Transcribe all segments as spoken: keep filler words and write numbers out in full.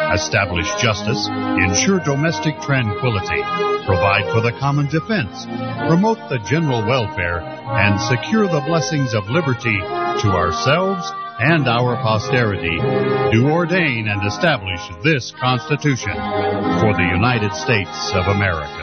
establish justice, ensure domestic tranquility, provide for the common defense, promote the general welfare, and secure the blessings of liberty to ourselves and our posterity, do ordain and establish this Constitution for the United States of America.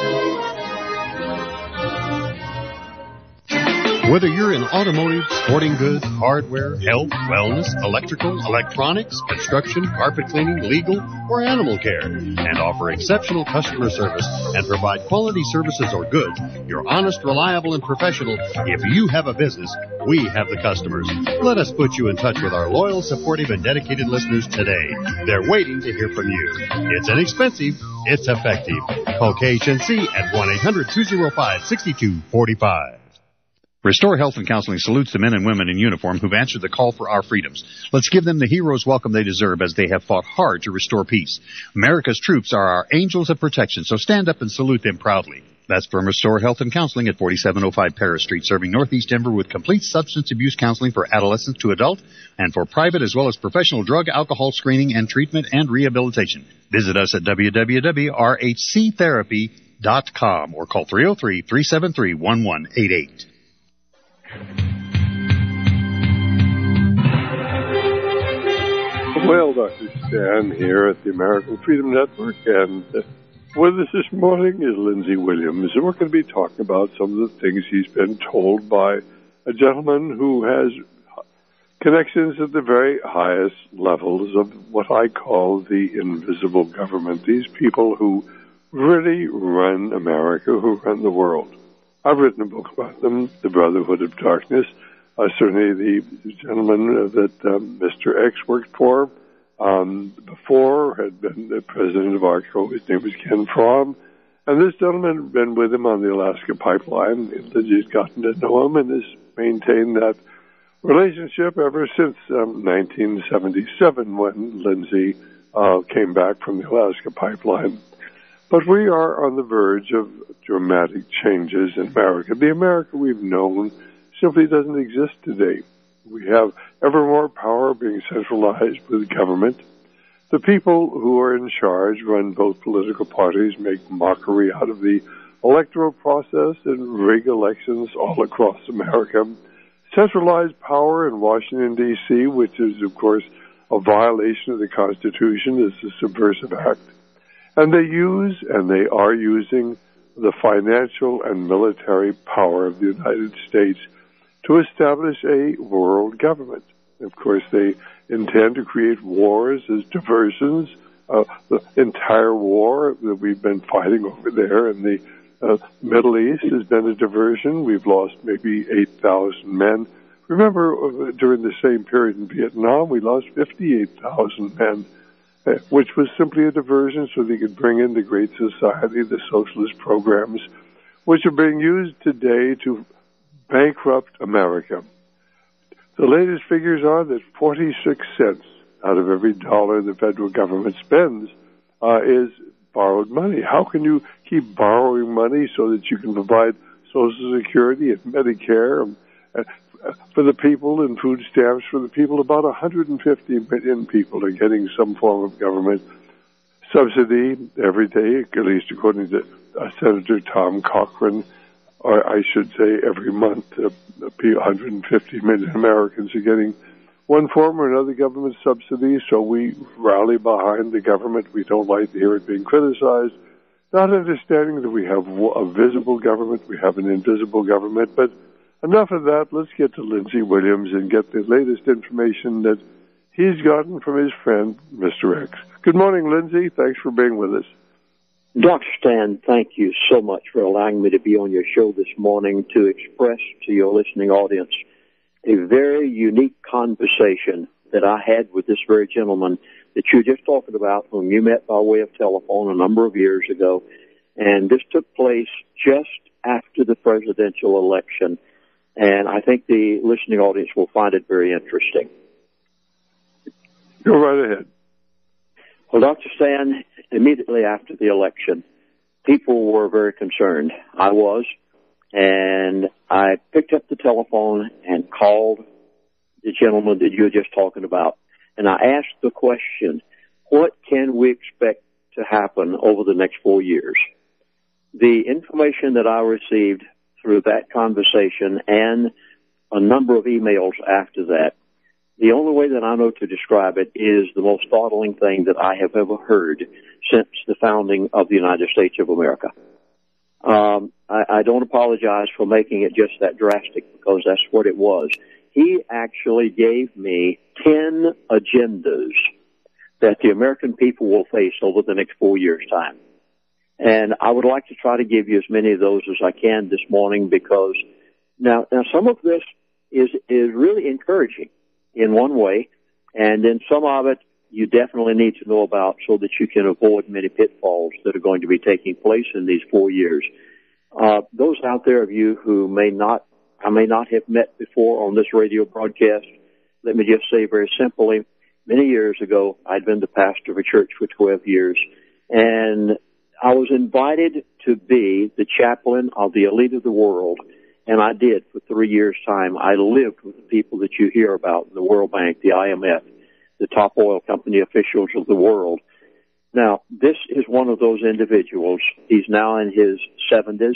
Whether you're in automotive, sporting goods, hardware, health, wellness, electrical, electronics, construction, carpet cleaning, legal, or animal care, and offer exceptional customer service and provide quality services or goods, you're honest, reliable, and professional. If you have a business, we have the customers. Let us put you in touch with our loyal, supportive, and dedicated listeners today. They're waiting to hear from you. It's inexpensive. It's effective. Call K H N C at one eight hundred two oh five six two four five. Restore Health and Counseling salutes the men and women in uniform who've answered the call for our freedoms. Let's give them the hero's welcome they deserve as they have fought hard to restore peace. America's troops are our angels of protection, so stand up and salute them proudly. That's from Restore Health and Counseling at forty-seven oh five Paris Street, serving Northeast Denver with complete substance abuse counseling for adolescents to adult and for private as well as professional drug, alcohol screening and treatment and rehabilitation. Visit us at w w w dot r h c therapy dot com or call three oh three, three seven three, one one eight eight. Well, Doctor Stan here at the American Freedom Network, and uh, with us this morning is Lindsey Williams, and we're going to be talking about some of the things he's been told by a gentleman who has connections at the very highest levels of what I call the invisible government, these people who really run America, who run the world. I've written a book about them, The Brotherhood of Darkness. Uh, certainly the gentleman that um, Mister X worked for um, before had been the president of ARCO. His name was Ken Fromm. And this gentleman had been with him on the Alaska pipeline. Lindsey's gotten to know him and has maintained that relationship ever since um, nineteen seventy-seven when Lindsey uh, came back from the Alaska pipeline. But we are on the verge of dramatic changes in America. The America we've known simply doesn't exist today. We have ever more power being centralized with government. The people who are in charge run both political parties, make mockery out of the electoral process, and rig elections all across America. Centralized power in Washington, D C, which is, of course, a violation of the Constitution, is a subversive act. And they use, and they are using, the financial and military power of the United States to establish a world government. Of course, they intend to create wars as diversions. Uh, the entire war that we've been fighting over there in the uh, Middle East has been a diversion. We've lost maybe eight thousand men. Remember, uh, during the same period in Vietnam, we lost fifty-eight thousand men, uh, which was simply a diversion so they could bring in the Great Society, the socialist programs, which are being used today to bankrupt America. The latest figures are that forty-six cents out of every dollar the federal government spends uh, is borrowed money. How can you keep borrowing money so that you can provide Social Security and Medicare and, uh, for the people and food stamps for the people? About one hundred fifty million people are getting some form of government subsidy every day, at least according to uh, Senator Tom Cochrane. Or I should say every month, uh, one hundred fifty million Americans are getting one form or another government subsidy, so we rally behind the government. We don't like to hear it being criticized, not understanding that we have a visible government, we have an invisible government. But enough of that. Let's get to Lindsey Williams and get the latest information that he's gotten from his friend, Mister X. Good morning, Lindsey. Thanks for being with us. Doctor Stan, thank you so much for allowing me to be on your show this morning to express to your listening audience a very unique conversation that I had with this very gentleman that you were just talking about, whom you met by way of telephone a number of years ago. And this took place just after the presidential election. And I think the listening audience will find it very interesting. Go right ahead. Well, Doctor Stan, immediately after the election, people were very concerned. I was, and I picked up the telephone and called the gentleman that you were just talking about, and I asked the question, what can we expect to happen over the next four years? The information that I received through that conversation and a number of emails after that, the only way that I know to describe it is the most startling thing that I have ever heard since the founding of the United States of America. Um, I, I don't apologize for making it just that drastic, because that's what it was. He actually gave me ten agendas that the American people will face over the next four years' time. And I would like to try to give you as many of those as I can this morning, because now, now some of this is, is really encouraging in one way, and then some of it you definitely need to know about so that you can avoid many pitfalls that are going to be taking place in these four years. Uh, those out there of you who may not, I may not have met before on this radio broadcast, let me just say very simply, many years ago, I'd been the pastor of a church for twelve years, and I was invited to be the chaplain of the elite of the world, and I did for three years' time. I lived with the people that you hear about, the World Bank, the I M F, the top oil company officials of the world. Now, this is one of those individuals. He's now in his seventies,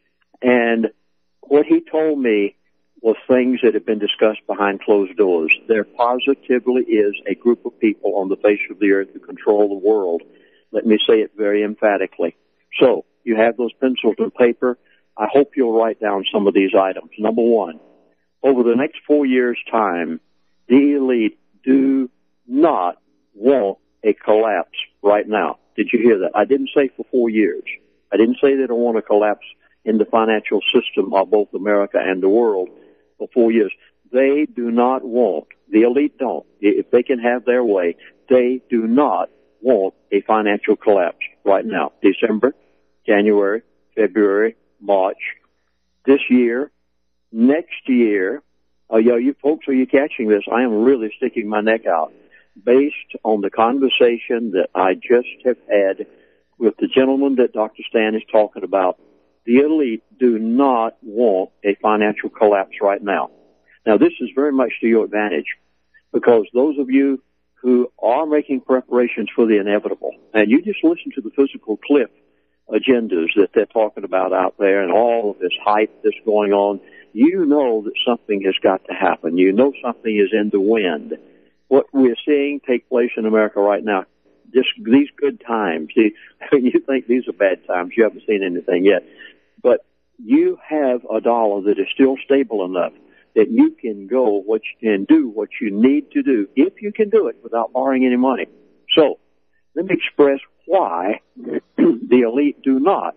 and what he told me was things that have been discussed behind closed doors. There positively is a group of people on the face of the earth who control the world. Let me say it very emphatically. So, you have those pencils and paper. I hope you'll write down some of these items. Number one, over the next four years' time, the elite do not want a collapse right now. Did you hear that? I didn't say for four years. I didn't say they don't want a collapse in the financial system of both America and the world for four years. They do not want, the elite don't, if they can have their way, they do not want a financial collapse right now. December, January, February, March, this year, next year. Oh, yeah, you folks, are you catching this? I am really sticking my neck out. Based on the conversation that I just have had with the gentleman that Doctor Stan is talking about, the elite do not want a financial collapse right now. Now, this is very much to your advantage, because those of you who are making preparations for the inevitable, and you just listen to the physical cliff agendas that they're talking about out there and all of this hype that's going on, you know that something has got to happen. You know something is in the wind. What we're seeing take place in America right now, just these good times, the, you think these are bad times, you haven't seen anything yet, but you have a dollar that is still stable enough that you can go what you can do, what you need to do, if you can do it without borrowing any money. So, let me express why the elite do not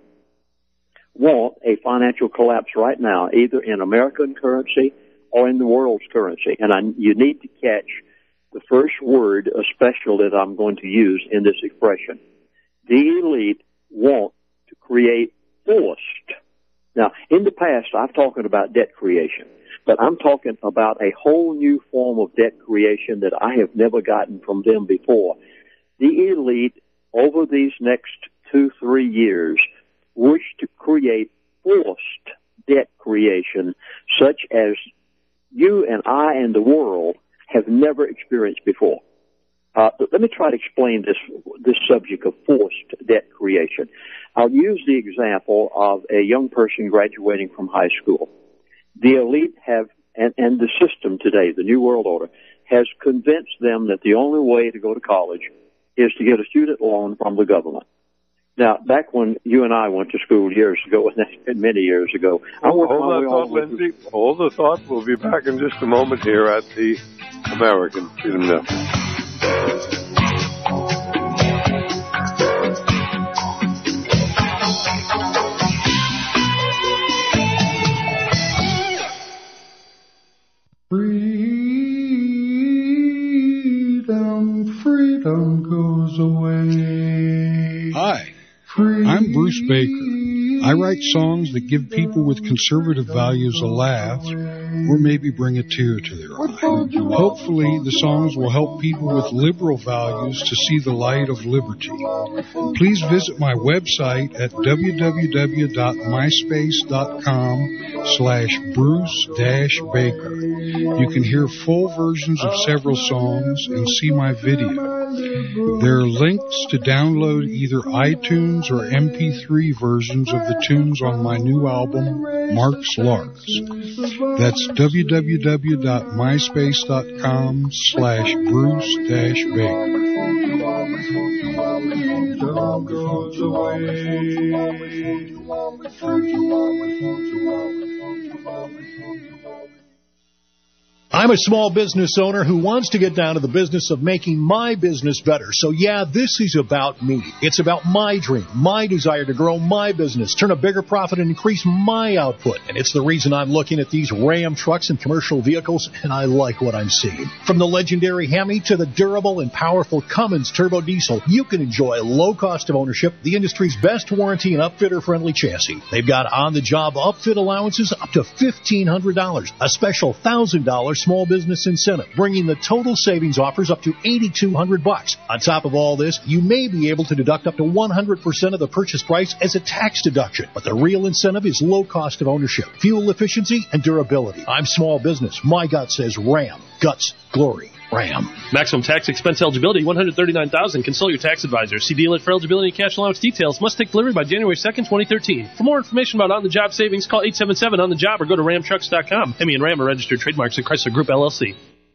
want a financial collapse right now, either in American currency or in the world's currency. And I, you need to catch the first word, especially that I'm going to use in this expression. The elite want to create forced. Now, in the past, I've talked about debt creation, but I'm talking about a whole new form of debt creation that I have never gotten from them before. The elite, over these next two, three years, wish to create forced debt creation such as you and I and the world have never experienced before. Uh, let me try to explain this this subject of forced debt creation. I'll use the example of a young person graduating from high school. The elite have, and, and the system today, the New World Order, has convinced them that the only way to go to college is to get a student loan from the government. Now, back when you and I went to school years ago, and that's been many years ago, I went Hold my that way thought, all the way Lindsay. Hold the thought. We'll be back in just a moment here at the American Freedom Network. Freedom, freedom goes away. Hi, I'm Bruce Baker. I write songs that give people with conservative values a laugh or maybe bring a tear to their eye. Hopefully, the songs will help people with liberal values to see the light of liberty. Please visit my website at www.myspace.com slash Bruce Baker. You can hear full versions of several songs and see my video. There are links to download either iTunes or M P three versions of the tunes on my new album, Mark's Larks. That's www.myspace.com slash Bruce dash Baker. I'm a small business owner who wants to get down to the business of making my business better. So yeah, this is about me. It's about my dream, my desire to grow my business, turn a bigger profit, and increase my output. And it's the reason I'm looking at these Ram trucks and commercial vehicles, and I like what I'm seeing. From the legendary Hemi to the durable and powerful Cummins turbo diesel, you can enjoy low cost of ownership, the industry's best warranty, and upfitter-friendly chassis. They've got on-the-job upfit allowances up to fifteen hundred dollars, a special one thousand dollars small business incentive, bringing the total savings offers up to eighty-two hundred bucks. On top of all this, you may be able to deduct up to one hundred percent of the purchase price as a tax deduction. But the real incentive is low cost of ownership, fuel efficiency, and durability. I'm small business. My gut says Ram. Guts, glory, Ram. Maximum tax expense eligibility, one hundred thirty-nine thousand dollars. Consult your tax advisor. See dealer for eligibility and cash allowance details. Must take delivery by January second, twenty thirteen. For more information about on-the-job savings, call eight seven seven on the job or go to ram trucks dot com. Hemi and Ram are registered trademarks at Chrysler Group, L L C.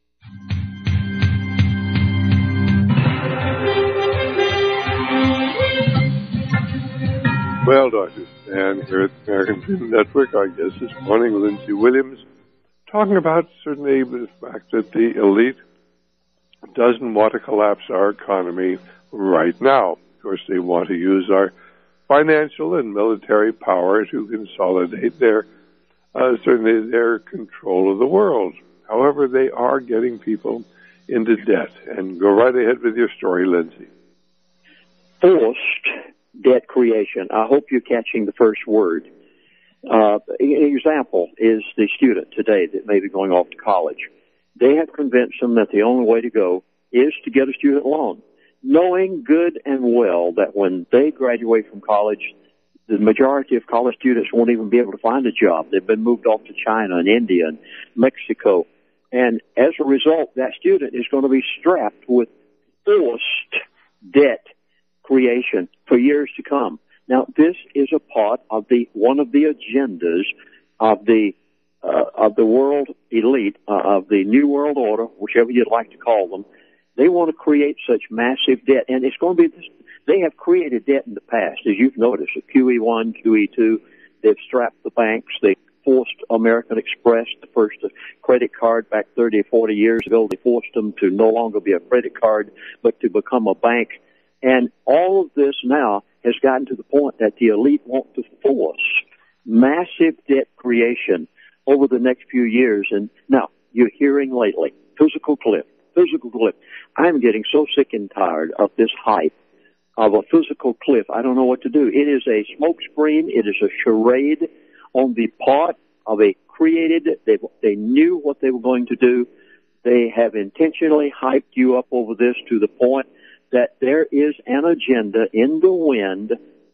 Well, Doctor Stan here at the American Freedom Network. Our guest this morning, Lindsey Williams, talking about certainly the fact that the elite doesn't want to collapse our economy right now. Of course, they want to use our financial and military power to consolidate their, uh, certainly their control of the world. However, they are getting people into debt. And go right ahead with your story, Lindsey. Forced debt creation. I hope you're catching the first word. Uh, an example is the student today that may be going off to college. They have convinced them that the only way to go is to get a student loan, knowing good and well that when they graduate from college, the majority of college students won't even be able to find a job. They've been moved off to China and India and Mexico. And as a result, that student is going to be strapped with forced debt creation for years to come. Now, this is a part of the one of the agendas of the uh, of the world elite, uh, of the New World Order, whichever you'd like to call them. They want to create such massive debt, and it's going to be this. They have created debt in the past, as you've noticed, Q E one, Q E two. They've strapped the banks. They forced American Express, the first credit card back thirty or forty years ago. They forced them to no longer be a credit card, but to become a bank. And all of this now has gotten to the point that the elite want to force massive debt creation over the next few years. And now you're hearing lately, physical cliff, physical cliff. I'm getting so sick and tired of this hype of a physical cliff. I don't know what to do. It is a smokescreen. It is a charade on the part of a created. They, they knew what they were going to do. They have intentionally hyped you up over this to the point that there is an agenda in the wind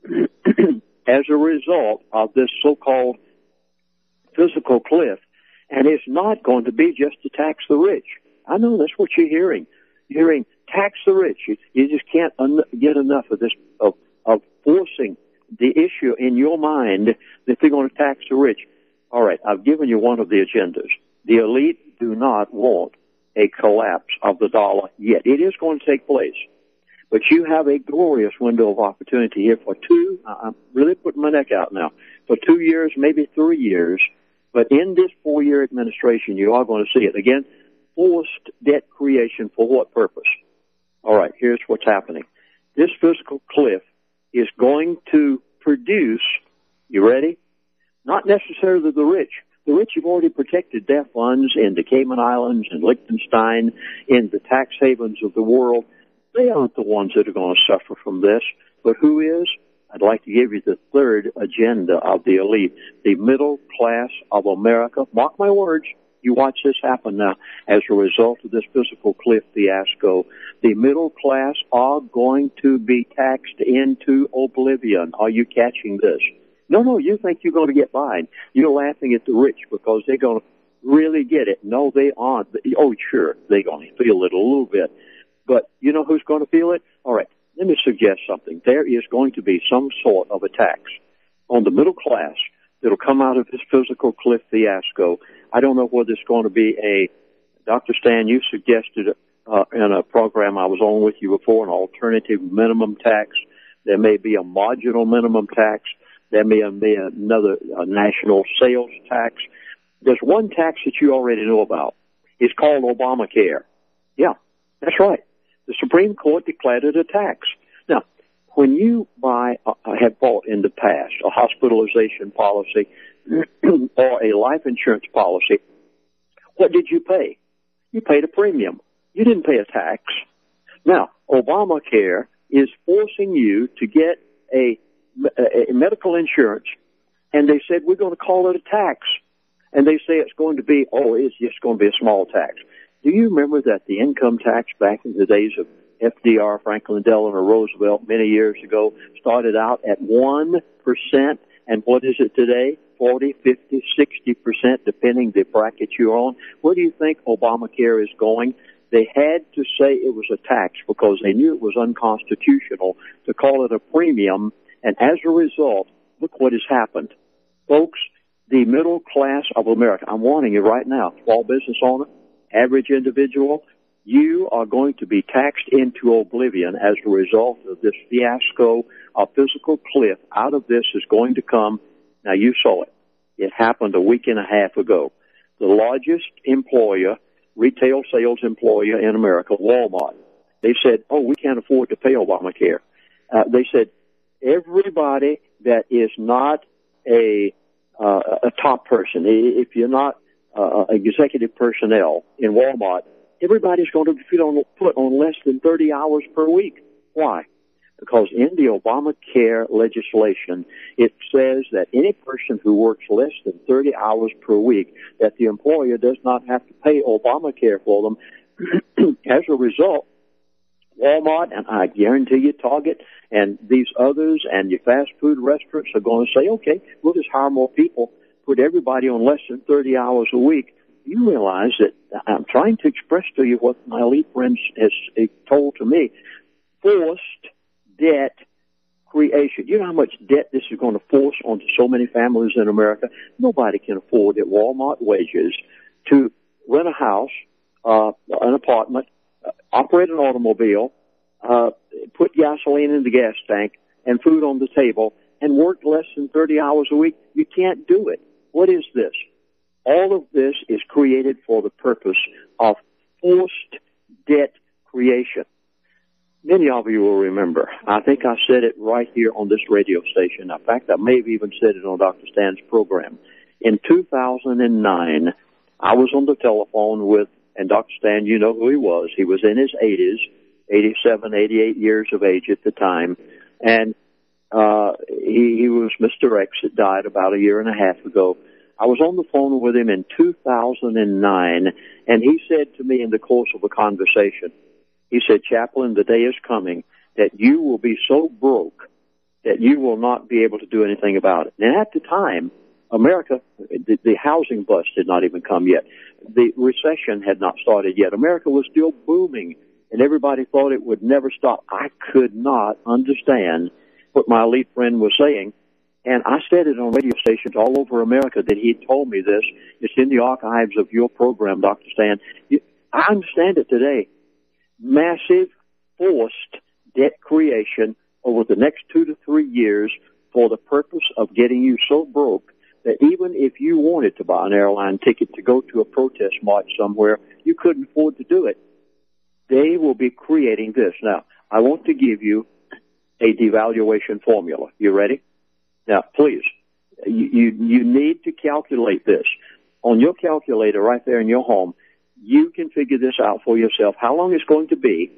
as a result of this so-called physical cliff. And it's not going to be just to tax the rich. I know that's what you're hearing. You're hearing tax the rich. You, you just can't un- get enough of this, of, of forcing the issue in your mind that they're going to tax the rich. All right, I've given you one of the agendas. The elite do not want a collapse of the dollar yet. It is going to take place. But you have a glorious window of opportunity here for two, I'm really putting my neck out now, for two years, maybe three years. But in this four-year administration, you are going to see it. Again, forced debt creation for what purpose? All right, here's what's happening. This fiscal cliff is going to produce, you ready? Not necessarily the rich. The rich have already protected their funds in the Cayman Islands and Liechtenstein, in the tax havens of the world. They aren't the ones that are going to suffer from this. But who is? I'd like to give you the third agenda of the elite, the middle class of America. Mark my words, you watch this happen now as a result of this physical cliff fiasco. The middle class are going to be taxed into oblivion. Are you catching this? No, no, you think you're going to get by. You're laughing at the rich because they're going to really get it. No, they aren't. Oh, sure, they're going to feel it a little bit. But you know who's going to feel it? All right, let me suggest something. There is going to be some sort of a tax on the middle class that'll come out of this physical cliff fiasco. I don't know whether it's going to be a, Doctor Stan, you suggested uh, in a program I was on with you before, an alternative minimum tax. There may be a marginal minimum tax. There may be another a national sales tax. There's one tax that you already know about. It's called Obamacare. Yeah, that's right. The Supreme Court declared it a tax. Now, when you buy, uh, have bought in the past a hospitalization policy or a life insurance policy, what did you pay? You paid a premium. You didn't pay a tax. Now, Obamacare is forcing you to get a, a, a medical insurance, and they said, we're going to call it a tax. And they say it's going to be, oh, it's just going to be a small tax. Do you remember that the income tax back in the days of F D R, Franklin Delano Roosevelt, many years ago, started out at one percent, and what is it today? forty, fifty, sixty percent, depending the bracket you're on. Where do you think Obamacare is going? They had to say it was a tax because they knew it was unconstitutional to call it a premium, and as a result, look what has happened. Folks, the middle class of America, I'm warning you right now, small business owner, average individual, you are going to be taxed into oblivion as a result of this fiasco. A physical cliff out of this is going to come. Now, you saw it. It happened a week and a half ago. The largest employer, retail sales employer in America, Walmart, they said, oh, we can't afford to pay Obamacare. Uh, they said, everybody that is not a uh, a top person, if you're not uh, executive personnel in Walmart, everybody's going to be put on, put on less than thirty hours per week. Why? Because in the Obamacare legislation, it says that any person who works less than thirty hours per week, that the employer does not have to pay Obamacare for them. As a result, Walmart, and I guarantee you Target, and these others, and your fast food restaurants are going to say, okay, we'll just hire more people, put everybody on less than thirty hours a week. You realize that I'm trying to express to you what my elite friends has told to me. Forced debt creation. You know how much debt this is going to force onto so many families in America? Nobody can afford at Walmart wages to rent a house, uh, an apartment, uh, operate an automobile, uh, put gasoline in the gas tank and food on the table and work less than thirty hours a week. You can't do it. What is this? All of this is created for the purpose of forced debt creation. Many of you will remember, I think I said it right here on this radio station. In fact, I may have even said it on Doctor Stan's program. In two thousand nine, I was on the telephone with, and Doctor Stan, you know who he was. He was in his eighties, eighty-seven, eighty-eight years of age at the time. And uh he, he was Mister X that died about a year and a half ago. I was on the phone with him in two thousand nine, and he said to me in the course of a conversation, he said, Chaplain, the day is coming that you will be so broke that you will not be able to do anything about it. And at the time, America, the, the housing bust had not even come yet. The recession had not started yet. America was still booming, and everybody thought it would never stop. I could not understand what my elite friend was saying. And I said it on radio stations all over America that he told me this. It's in the archives of your program, Doctor Stan. I understand it today. Massive forced debt creation over the next two to three years for the purpose of getting you so broke that even if you wanted to buy an airline ticket to go to a protest march somewhere, you couldn't afford to do it. They will be creating this. Now, I want to give you a devaluation formula. You ready? Now, please, you, you, you need to calculate this. On your calculator right there in your home, you can figure this out for yourself, how long it's going to be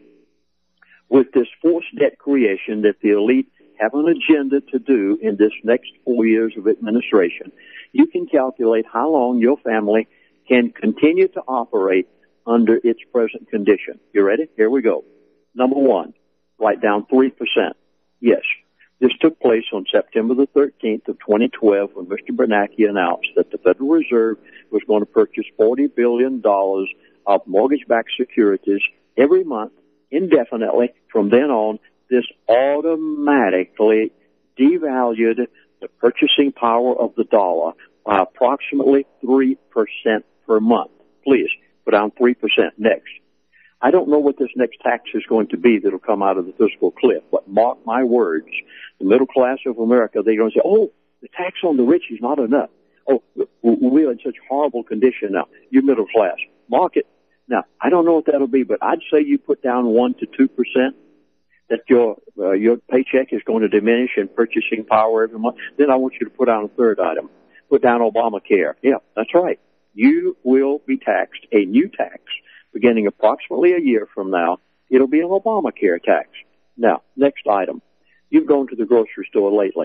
with this forced debt creation that the elite have an agenda to do in this next four years of administration. You can calculate how long your family can continue to operate under its present condition. You ready? Here we go. Number one, write down three percent. Yes. This took place on September the thirteenth of twenty twelve when Mister Bernanke announced that the Federal Reserve was going to purchase forty billion dollars of mortgage-backed securities every month indefinitely. From then on, this automatically devalued the purchasing power of the dollar by approximately three percent per month. Please, put down three percent. Next. I don't know what this next tax is going to be that will come out of the fiscal cliff, but mark my words, the middle class of America, they're going to say, oh, the tax on the rich is not enough. Oh, we're in such horrible condition now. You're middle class. Mark it. Now, I don't know what that'll be, but I'd say you put down one to two percent that your uh, your paycheck is going to diminish in purchasing power every month. Then I want you to put down a third item. Put down Obamacare. Yeah, that's right. You will be taxed a new tax beginning approximately a year from now. It'll be an Obamacare tax. Now, next item. You've gone to the grocery store lately.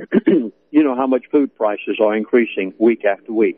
You know how much food prices are increasing week after week.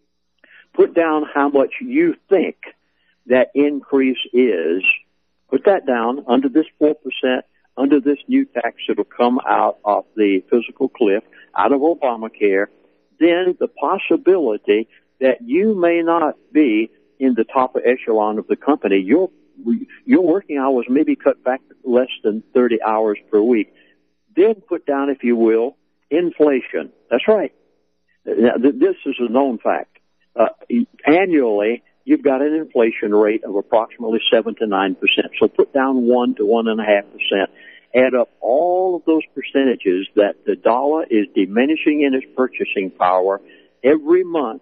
Put down how much you think that increase is. Put that down under this four percent, under this new tax that will come out of the fiscal cliff, out of Obamacare. Then the possibility that you may not be in the top echelon of the company. Your, your working hours may be cut back less than thirty hours per week. Then put down, if you will, inflation. That's right. Now, this is a known fact. Uh, annually, you've got an inflation rate of approximately seven to nine percent. So put down one to one and a half percent. Add up all of those percentages that the dollar is diminishing in its purchasing power every month,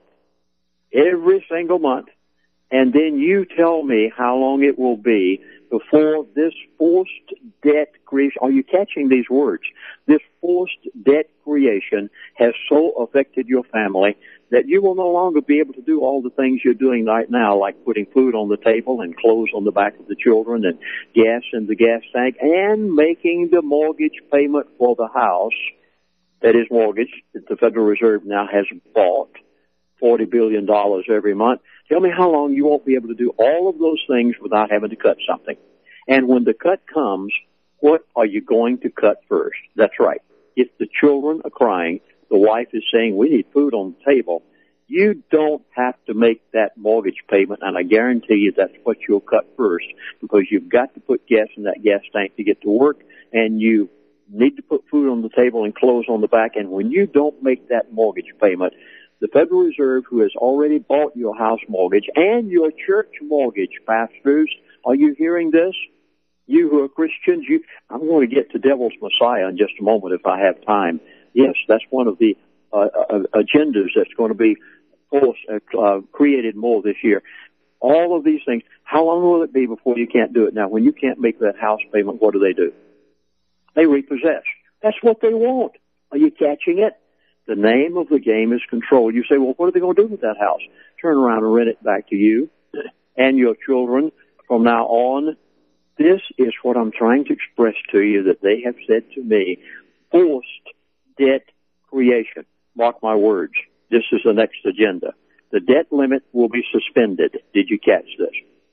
every single month, and then you tell me how long it will be before this forced debt creation, are you catching these words? This forced debt creation has so affected your family that you will no longer be able to do all the things you're doing right now, like putting food on the table and clothes on the back of the children and gas in the gas tank and making the mortgage payment for the house that is mortgaged that the Federal Reserve now has bought forty billion dollars every month. Tell me how long you won't be able to do all of those things without having to cut something. And when the cut comes, what are you going to cut first? That's right. If the children are crying, the wife is saying, we need food on the table, you don't have to make that mortgage payment, and I guarantee you that's what you'll cut first, because you've got to put gas in that gas tank to get to work, and you need to put food on the table and clothes on the back, and when you don't make that mortgage payment, the Federal Reserve, who has already bought your house mortgage and your church mortgage, pastors, are you hearing this? You who are Christians, you, I'm going to get to Devil's Messiah in just a moment if I have time. Yes, that's one of the uh, uh, agendas that's going to be forced, uh, uh, created more this year. All of these things, how long will it be before you can't do it? Now, when you can't make that house payment, what do they do? They repossess. That's what they want. Are you catching it? The name of the game is control. You say, well, what are they going to do with that house? Turn around and rent it back to you and your children from now on. This is what I'm trying to express to you that they have said to me, forced debt creation. Mark my words. This is the next agenda. The debt limit will be suspended. Did you catch this?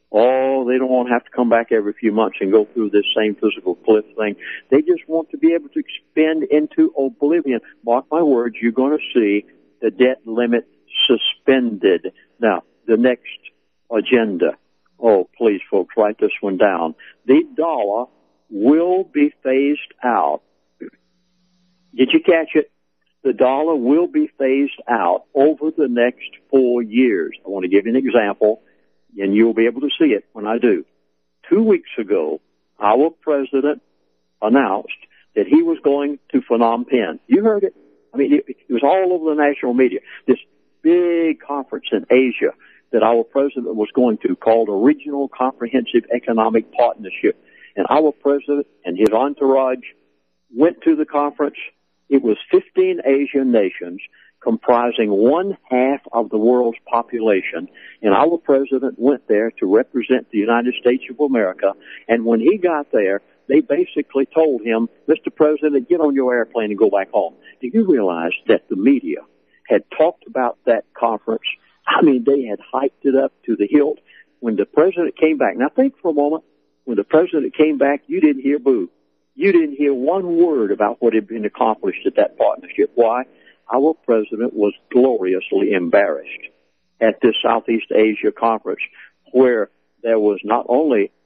Oh, they don't want to have to come back every few months and go through this same physical cliff thing. They just want to be able to expend into oblivion. Mark my words, you're going to see the debt limit suspended. Now, the next agenda. Oh, please, folks, write this one down. The dollar will be phased out. Did you catch it? The dollar will be phased out over the next four years. I want to give you an example, and you'll be able to see it when I do. Two weeks ago, our president announced that he was going to Phnom Penh. You heard it. I mean, it, it was all over the national media. This big conference in Asia that our president was going to, called a Regional Comprehensive Economic Partnership. And our president and his entourage went to the conference. It was fifteen Asian nations comprising one half of the world's population. And our president went there to represent the United States of America. And when he got there, they basically told him, Mister President, get on your airplane and go back home. Do you realize that the media had talked about that conference? I mean, they had hyped it up to the hilt. When the president came back, now think for a moment, when the president came back, you didn't hear boo. You didn't hear one word about what had been accomplished at that partnership. Why? Our president was gloriously embarrassed at this Southeast Asia conference, where there was not only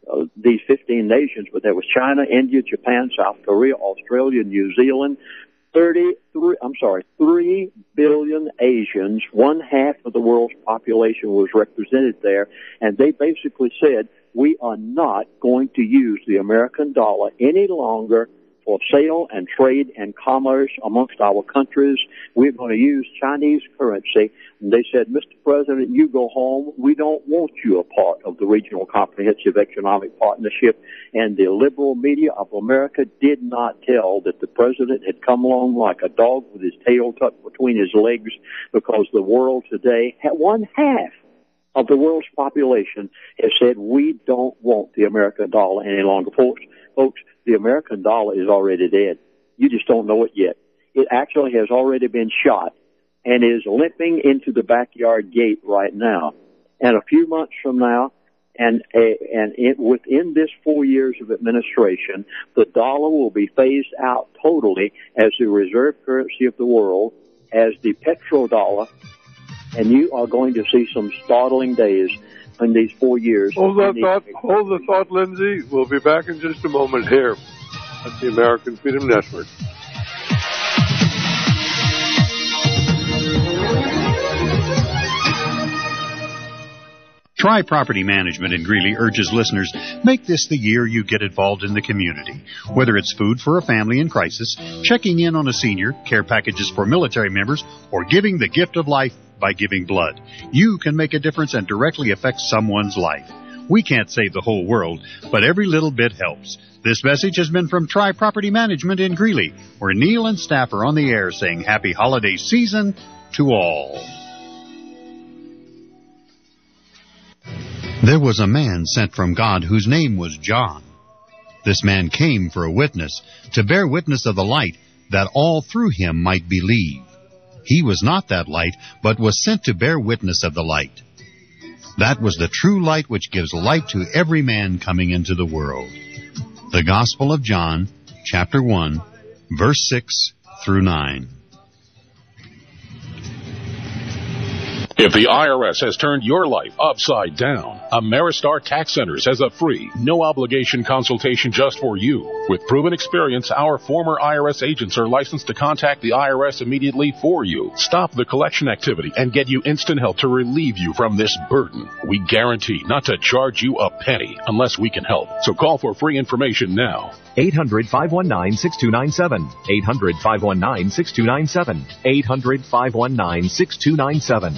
uh, these fifteen nations, but there was China, India, Japan, South Korea, Australia, New Zealand, thirty-three, I'm sorry, three billion Asians, one half of the world's population was represented there, and they basically said, we are not going to use the American dollar any longer for sale and trade and commerce amongst our countries. We're going to use Chinese currency. And they said, Mister President, you go home. We don't want you a part of the Regional Comprehensive Economic Partnership. And the liberal media of America did not tell that the president had come along like a dog with his tail tucked between his legs, because the world today, one half of the world's population has said, we don't want the American dollar any longer. Folks, folks, the American dollar is already dead. You just don't know it yet. It actually has already been shot and is limping into the backyard gate right now. And a few months from now, and uh, and it, within this four years of administration, the dollar will be phased out totally as the reserve currency of the world, as the petrodollar, and you are going to see some startling days in these four years. Hold that thought, hold the thought, Lindsay. We'll be back in just a moment here at the American Freedom Network. Tri Property Management in Greeley urges listeners, make this the year you get involved in the community. Whether it's food for a family in crisis, checking in on a senior, care packages for military members, or giving the gift of life by giving blood, you can make a difference and directly affect someone's life. We can't save the whole world, but every little bit helps. This message has been from Tri Property Management in Greeley, where Neil and staff are on the air saying happy holiday season to all. There was a man sent from God whose name was John. This man came for a witness, to bear witness of the light, that all through him might believe. He was not that light, but was sent to bear witness of the light. That was the true light which gives light to every man coming into the world. The Gospel of John, chapter one, verse six through nine. If the I R S has turned your life upside down, Ameristar Tax Centers has a free, no-obligation consultation just for you. With proven experience, our former I R S agents are licensed to contact the I R S immediately for you, stop the collection activity, and get you instant help to relieve you from this burden. We guarantee not to charge you a penny unless we can help. So call for free information now. eight hundred, five one nine, six two nine seven. eight hundred, five one nine, six two nine seven. eight hundred, five one nine, six two nine seven.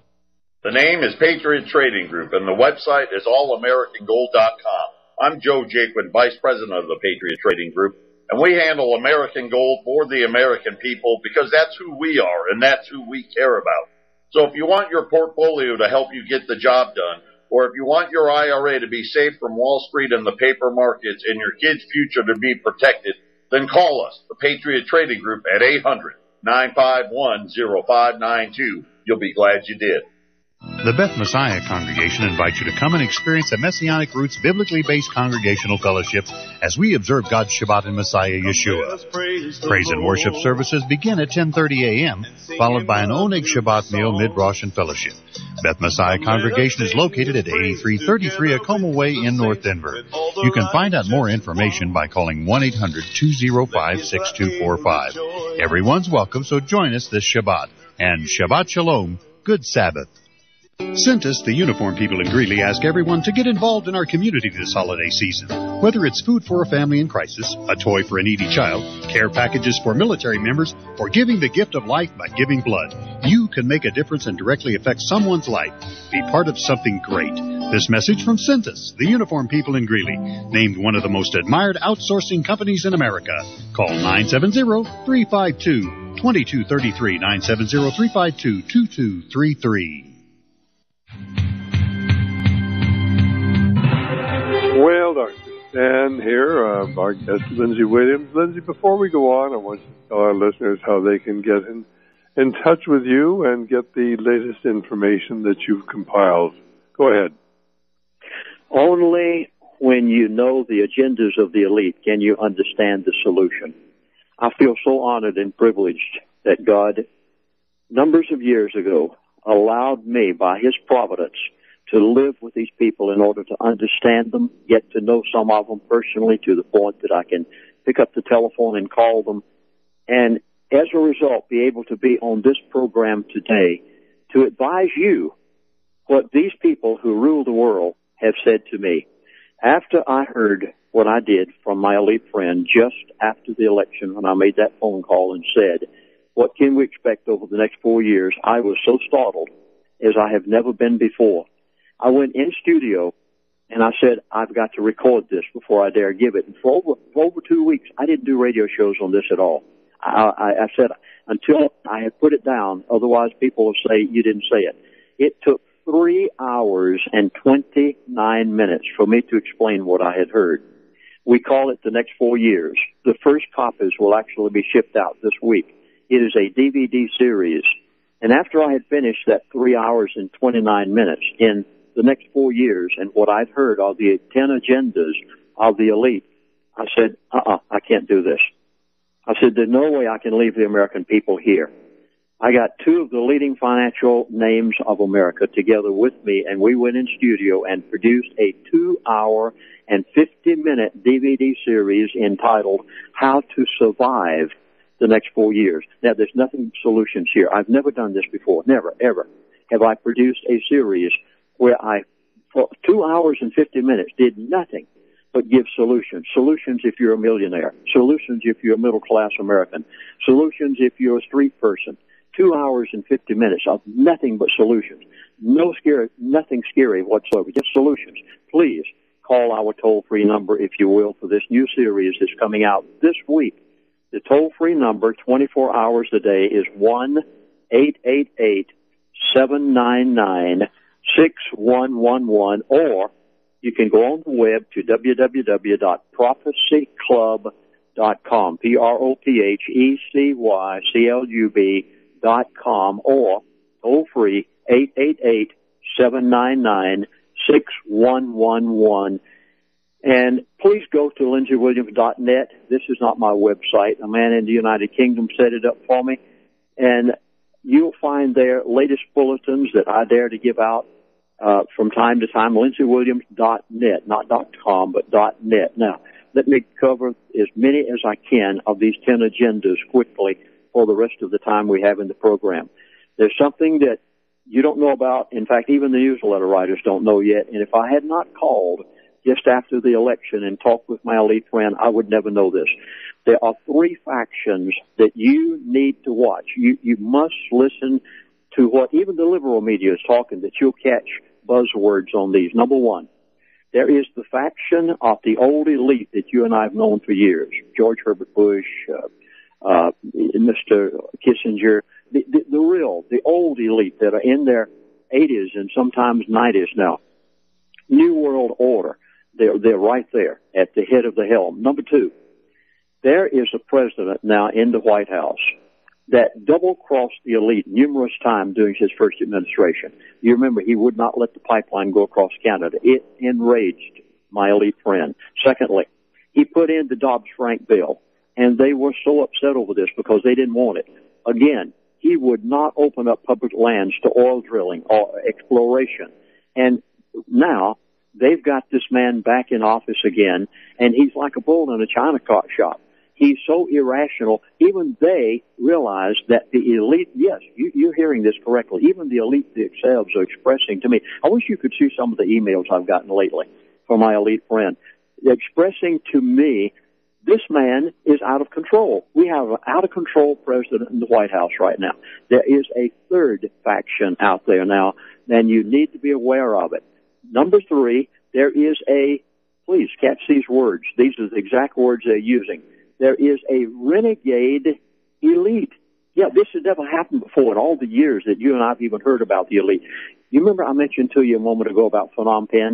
The name is Patriot Trading Group, and the website is all american gold dot com. I'm Joe Jaquin, Vice President of the Patriot Trading Group, and we handle American gold for the American people because that's who we are and that's who we care about. So if you want your portfolio to help you get the job done, or if you want your I R A to be safe from Wall Street and the paper markets and your kids' future to be protected, then call us, the Patriot Trading Group, at eight hundred, nine five one, oh five nine two. You'll be glad you did. The Beth Messiah Congregation invites you to come and experience a Messianic Roots biblically based congregational fellowship as we observe God's Shabbat in Messiah Yeshua. Praise and worship services begin at ten thirty a.m., followed by an Oneg Shabbat meal mid-Rosh and fellowship. Beth Messiah Congregation is located at eighty-three thirty-three Acoma Way in North Denver. You can find out more information by calling one eight hundred, two oh five, six two four five. Everyone's welcome, so join us this Shabbat. And Shabbat Shalom, good Sabbath. Cintas, the uniform people in Greeley, ask everyone to get involved in our community this holiday season. Whether it's food for a family in crisis, a toy for a needy child, care packages for military members, or giving the gift of life by giving blood, you can make a difference and directly affect someone's life. Be part of something great. This message from Cintas, the uniform people in Greeley, named one of the most admired outsourcing companies in America. Call nine seven zero, three five two, two two three three, nine seven zero, three five two, two two three three. Well, Doctor Stan here, uh, our guest Lindsay Williams. Lindsay, before we go on, I want you to tell our listeners how they can get in, in touch with you and get the latest information that you've compiled. Go ahead. Only when you know the agendas of the elite can you understand the solution. I feel so honored and privileged that God, numbers of years ago, allowed me by His providence to live with these people in order to understand them, get to know some of them personally to the point that I can pick up the telephone and call them, and as a result be able to be on this program today to advise you what these people who rule the world have said to me. After I heard what I did from my elite friend just after the election when I made that phone call and said, what can we expect over the next four years, I was so startled as I have never been before. I went in studio and I said, I've got to record this before I dare give it. And for over, for over two weeks, I didn't do radio shows on this at all. I, I, I said, until I had put it down, otherwise people will say you didn't say it. It took three hours and twenty-nine minutes for me to explain what I had heard. We call it the next four years. The first copies will actually be shipped out this week. It is a D V D series. And after I had finished that three hours and twenty-nine minutes in the next four years and what I'd heard are the ten agendas of the elite, I said, uh-uh, I can't do this. I said, there's no way I can leave the American people here. I got two of the leading financial names of America together with me, and we went in studio and produced a two-hour and fifty-minute D V D series entitled How to Survive the Next Four Years. Now, there's nothing solutions here. I've never done this before. Never, ever have I produced a series where I, for two hours and fifty minutes, did nothing but give solutions. Solutions if you're a millionaire. Solutions if you're a middle-class American. Solutions if you're a street person. Two hours and fifty minutes of nothing but solutions. No scary, nothing scary whatsoever. Just solutions. Please call our toll-free number, if you will, for this new series that's coming out this week. The toll-free number, twenty-four hours a day, is one eight eight eight seven nine nine six one one one, or you can go on the web to w w w dot prophecy club dot com, P R O P H E C Y C L U B dot com, or toll free eight eight eight seven nine nine six one one one. And please go to lindsey williams dot net. This is not my website. A man in the United Kingdom set it up for me. And you'll find there latest bulletins that I dare to give out uh, from time to time. lindsey williams dot net, not .com, but .net. Now, let me cover as many as I can of these ten agendas quickly for the rest of the time we have in the program. There's something that you don't know about. In fact, even the newsletter writers don't know yet. And if I had not called just after the election and talked with my elite friend, I would never know this. There are three factions that you need to watch. You, you must listen to what even the liberal media is talking, that you'll catch buzzwords on these. Number one, there is the faction of the old elite that you and I have known for years. George Herbert Bush, uh, uh, Mister Kissinger, the, the, the real, the old elite that are in their eighties and sometimes nineties now. New World Order. They're, they're right there at the head of the helm. Number two, there is a president now in the White House that double-crossed the elite numerous times during his first administration. You remember, he would not let the pipeline go across Canada. It enraged my elite friend. Secondly, he put in the Dodd-Frank bill, and they were so upset over this because they didn't want it. Again, he would not open up public lands to oil drilling or exploration. And now they've got this man back in office again, and he's like a bull in a china shop. He's so irrational. Even they realize that the elite, yes, you, you're hearing this correctly, even the elite themselves are expressing to me. I wish you could see some of the emails I've gotten lately from my elite friend. They're expressing to me, this man is out of control. We have an out-of-control president in the White House right now. There is a third faction out there now, and you need to be aware of it. Number three, there is a, please catch these words. These are the exact words they're using. There is a renegade elite. Yeah, this has never happened before in all the years that you and I have even heard about the elite. You remember I mentioned to you a moment ago about Phnom Penh?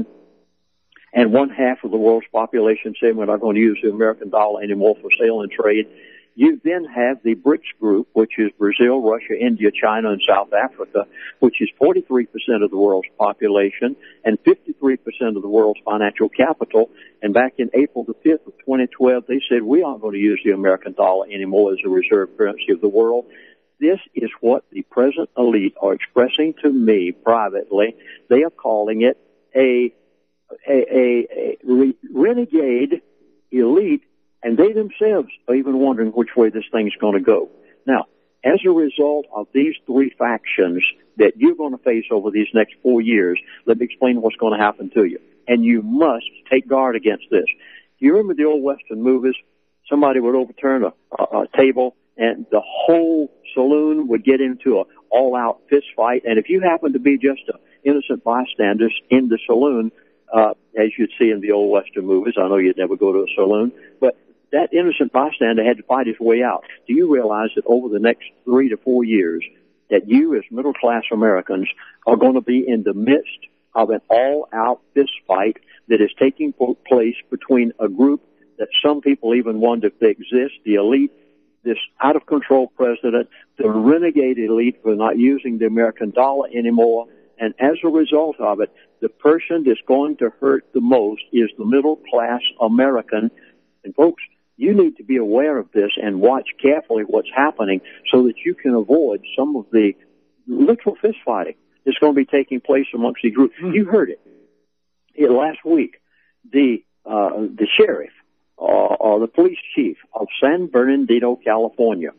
And one half of the world's population saying we're not going to use the American dollar anymore for sale and trade. You then have the BRICS group, which is Brazil, Russia, India, China, and South Africa, which is forty-three percent of the world's population and fifty-three percent of the world's financial capital. And back in April the fifth of twenty twelve, they said we aren't going to use the American dollar anymore as a reserve currency of the world. This is what the present elite are expressing to me privately. They are calling it a, a, a, a re- renegade elite, and they themselves are even wondering which way this thing's going to go. Now, as a result of these three factions that you're going to face over these next four years, let me explain what's going to happen to you. And you must take guard against this. Do you remember the old Western movies? Somebody would overturn a, a, a table, and the whole saloon would get into an all-out fist fight. And if you happen to be just an innocent bystander in the saloon, uh, as you'd see in the old Western movies, I know you'd never go to a saloon, but that innocent bystander had to fight his way out. Do you realize that over the next three to four years that you as middle-class Americans are going to be in the midst of an all-out fist fight that is taking place between a group that some people even wonder if they exist, the elite, this out-of-control president, the renegade elite who are not using the American dollar anymore, and as a result of it, the person that's going to hurt the most is the middle-class American. And folks, you need to be aware of this and watch carefully what's happening so that you can avoid some of the literal fist fighting that's going to be taking place amongst the group. You heard it. it last week. The uh, the sheriff or, or the police chief of San Bernardino, California.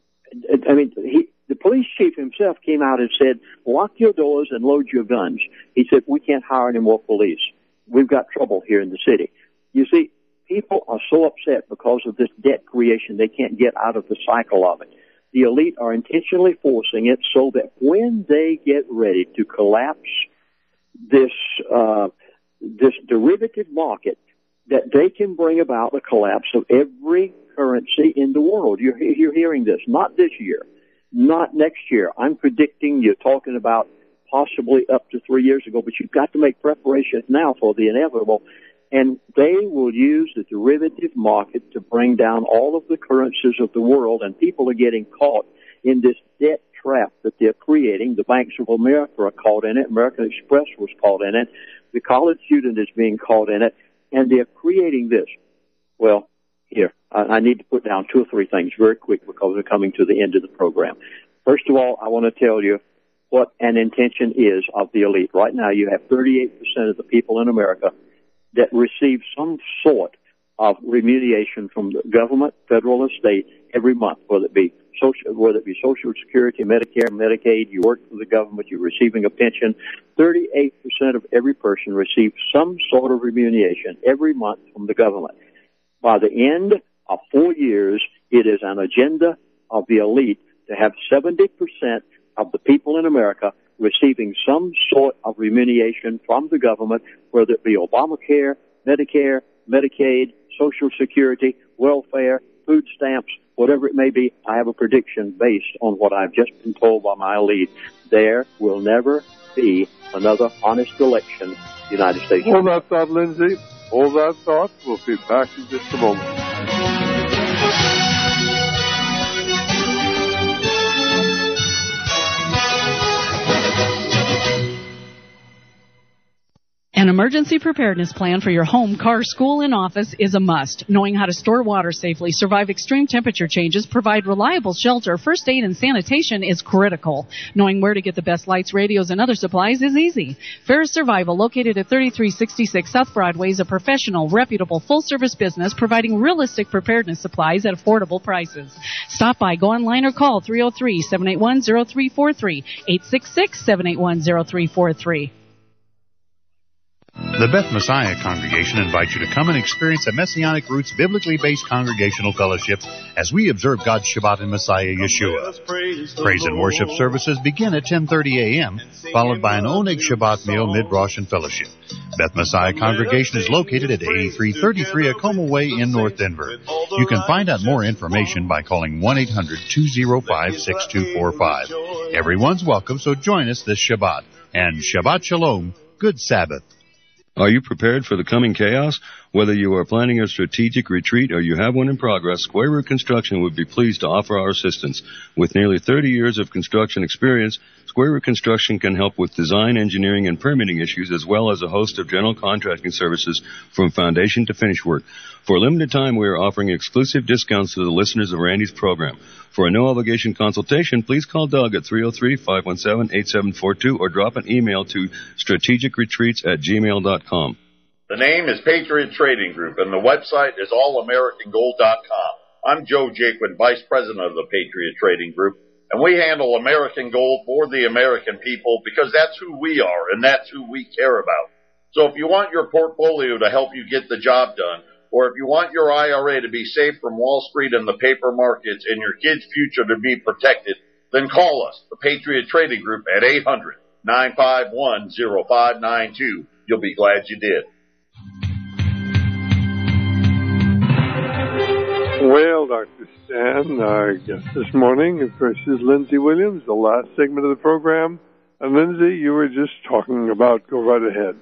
I mean, he, the police chief himself came out and said, lock your doors and load your guns. He said, we can't hire any more police. We've got trouble here in the city. You see, people are so upset because of this debt creation, they can't get out of the cycle of it. The elite are intentionally forcing it so that when they get ready to collapse this uh, this derivative market, that they can bring about the collapse of every currency in the world. You're, you're hearing this. Not this year. Not next year. I'm predicting, you're talking about possibly up to three years ago, but you've got to make preparations now for the inevitable. And they will use the derivative market to bring down all of the currencies of the world, and people are getting caught in this debt trap that they're creating. The banks of America are caught in it. American Express was caught in it. The college student is being caught in it, and they're creating this. Well, here, I, I need to put down two or three things very quick because we're coming to the end of the program. First of all, I want to tell you what an intention is of the elite. Right now, you have thirty-eight percent of the people in America that receive some sort of remuneration from the government, federal, or state every month, whether it be social, whether it be Social Security, Medicare, Medicaid. You work for the government, you're receiving a pension. thirty-eight percent of every person receives some sort of remuneration every month from the government. By the end of four years, it is an agenda of the elite to have seventy percent of the people in America receiving some sort of remuneration from the government, whether it be Obamacare, Medicare, Medicaid, Social Security, welfare, food stamps, whatever it may be. I have a prediction based on what I've just been told by my elite. There will never be another honest election in the United States. Hold that thought, Lindsay. Hold that thought. We'll be back in just a moment. An emergency preparedness plan for your home, car, school, and office is a must. Knowing how to store water safely, survive extreme temperature changes, provide reliable shelter, first aid, and sanitation is critical. Knowing where to get the best lights, radios, and other supplies is easy. Ferris Survival, located at thirty-three sixty-six South Broadway, is a professional, reputable, full-service business providing realistic preparedness supplies at affordable prices. Stop by, go online, or call three oh three, seven eight one, oh three four three, eight six six, seven eight one, oh three four three. The Beth Messiah Congregation invites you to come and experience a Messianic Roots biblically based congregational fellowship as we observe God's Shabbat in Messiah Yeshua. Praise and worship services begin at ten thirty a.m., followed by an Oneg Shabbat meal, mid-Rosh, and fellowship. Beth Messiah Congregation is located at eighty-three thirty-three Acoma Way in North Denver. You can find out more information by calling one eight hundred, two oh five, six two four five. Everyone's welcome, so join us this Shabbat. And Shabbat Shalom, good Sabbath. Are you prepared for the coming chaos? Whether you are planning a strategic retreat or you have one in progress, Square Root Construction would be pleased to offer our assistance. With nearly thirty years of construction experience, Square Root Construction can help with design, engineering, and permitting issues, as well as a host of general contracting services from foundation to finish work. For a limited time, we are offering exclusive discounts to the listeners of Randy's program. For a no-obligation consultation, please call Doug at three oh three, five one seven, eight seven four two or drop an email to strategic retreats at gmail dot com. The name is Patriot Trading Group, and the website is all american gold dot com. I'm Joe Jaquin, Vice President of the Patriot Trading Group, and we handle American gold for the American people because that's who we are and that's who we care about. So if you want your portfolio to help you get the job done, or if you want your I R A to be safe from Wall Street and the paper markets and your kids' future to be protected, then call us, the Patriot Trading Group, at eight hundred, nine five one, oh five nine two. You'll be glad you did. Well, Doctor Stan, our guest this morning, of course, is Lindsey Williams, the last segment of the program. And Lindsey, you were just talking about, go right ahead.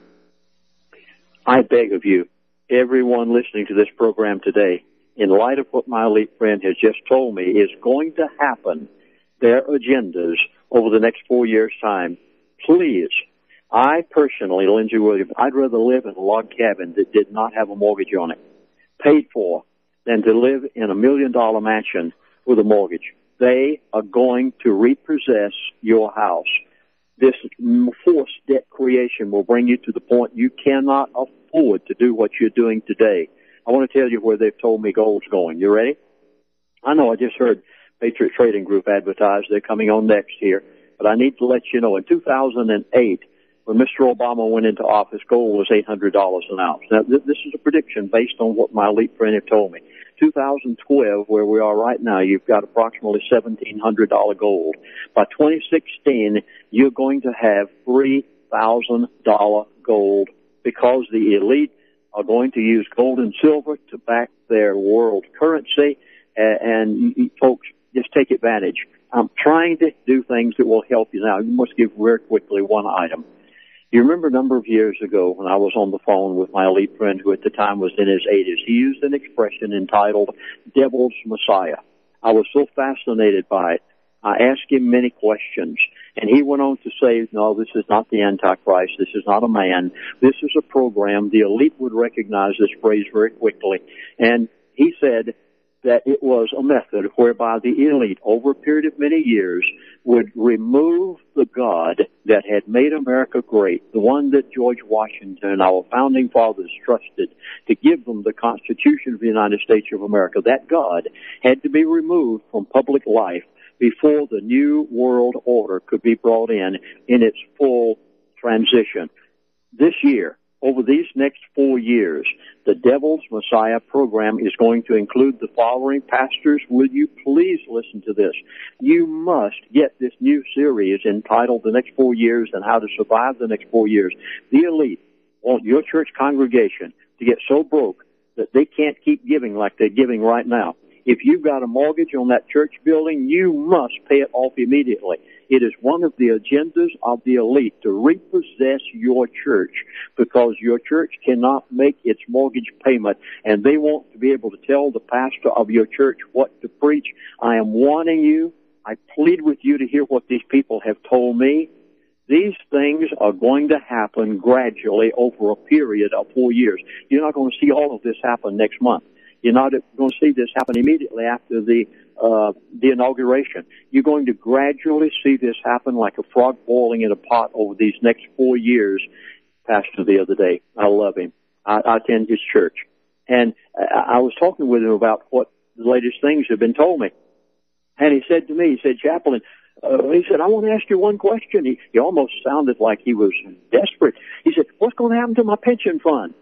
I beg of you, everyone listening to this program today, in light of what my elite friend has just told me is going to happen, their agendas over the next four years' time, please, I personally, Lindsey Williams, I'd rather live in a log cabin that did not have a mortgage on it, paid for, than to live in a million-dollar mansion with a mortgage. They are going to repossess your house. This forced debt creation will bring you to the point you cannot afford to do what you're doing today. I want to tell you where they've told me gold's going. You ready? I know I just heard Patriot Trading Group advertise they're coming on next here, but I need to let you know in two thousand eight, when Mister Obama went into office, gold was eight hundred dollars an ounce. Now, th- this is a prediction based on what my elite friend had told me. two thousand twelve, where we are right now, you've got approximately seventeen hundred dollars gold. By twenty sixteen, you're going to have three thousand dollars gold because the elite are going to use gold and silver to back their world currency. Uh, and you, you, folks, just take advantage. I'm trying to do things that will help you now. You must give very quickly one item. You remember a number of years ago when I was on the phone with my elite friend who at the time was in his eighties, he used an expression entitled Devil's Messiah. I was so fascinated by it. I asked him many questions, and he went on to say, no, this is not the Antichrist. This is not a man. This is a program. The elite would recognize this phrase very quickly. And he said that it was a method whereby the elite, over a period of many years, would remove the God that had made America great, the one that George Washington, our founding fathers, trusted to give them the Constitution of the United States of America. That God had to be removed from public life before the New World Order could be brought in in its full transition. This year, over these next four years, the Devil's Messiah program is going to include the following. Pastors, will you please listen to this? You must get this new series entitled The Next Four Years and How to Survive the Next Four Years. The elite want your church congregation to get so broke that they can't keep giving like they're giving right now. If you've got a mortgage on that church building, you must pay it off immediately. It is one of the agendas of the elite to repossess your church because your church cannot make its mortgage payment, and they want to be able to tell the pastor of your church what to preach. I am warning you. I plead with you to hear what these people have told me. These things are going to happen gradually over a period of four years. You're not going to see all of this happen next month. You're not going to see this happen immediately after the uh the inauguration. You're going to gradually see this happen like a frog boiling in a pot over these next four years. Pastor the other day, I love him. I, I attend his church. And I, I was talking with him about what the latest things have been told me. And he said to me, he said, Chaplain, uh, he said, I want to ask you one question. He, he almost sounded like he was desperate. He said, what's going to happen to my pension fund?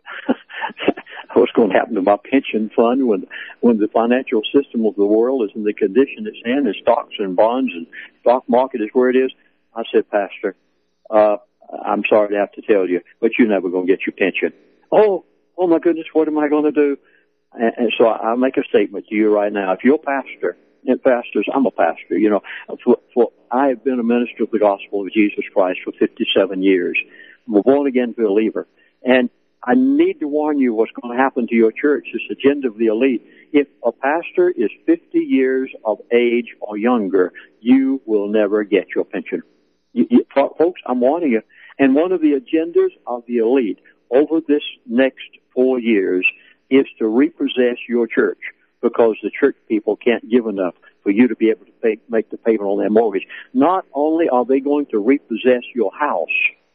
What's going to happen to my pension fund when when the financial system of the world is in the condition it's in, and stocks and bonds and stock market is where it is? I said, Pastor, uh, I'm sorry to have to tell you, but you're never going to get your pension. Oh, oh my goodness, what am I going to do? And, and so I, I'll make a statement to you right now. If you're a pastor, and pastors, I'm a pastor, you know, for, for I have been a minister of the gospel of Jesus Christ for fifty-seven years. I'm a born again believer. And I need to warn you what's going to happen to your church, this agenda of the elite. If a pastor is fifty years of age or younger, you will never get your pension. You, you, folks, I'm warning you. And one of the agendas of the elite over this next four years is to repossess your church, because the church people can't give enough for you to be able to pay, make the payment on their mortgage. Not only are they going to repossess your house,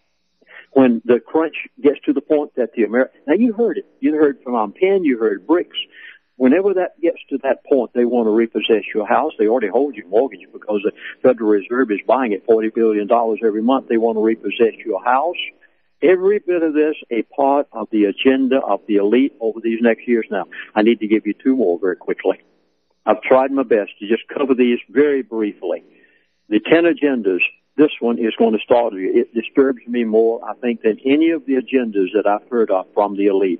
when the crunch gets to the point that the Ameri- now you heard it, you heard from Penn, you heard Bricks. Whenever that gets to that point, they want to repossess your house. They already hold your mortgage because the Federal Reserve is buying it forty billion dollars every month. They want to repossess your house. Every bit of this a part of the agenda of the elite over these next years. Now, I need to give you two more very quickly. I've tried my best to just cover these very briefly. The ten agendas, this one is going to start. It disturbs me more, I think, than any of the agendas that I've heard of from the elite.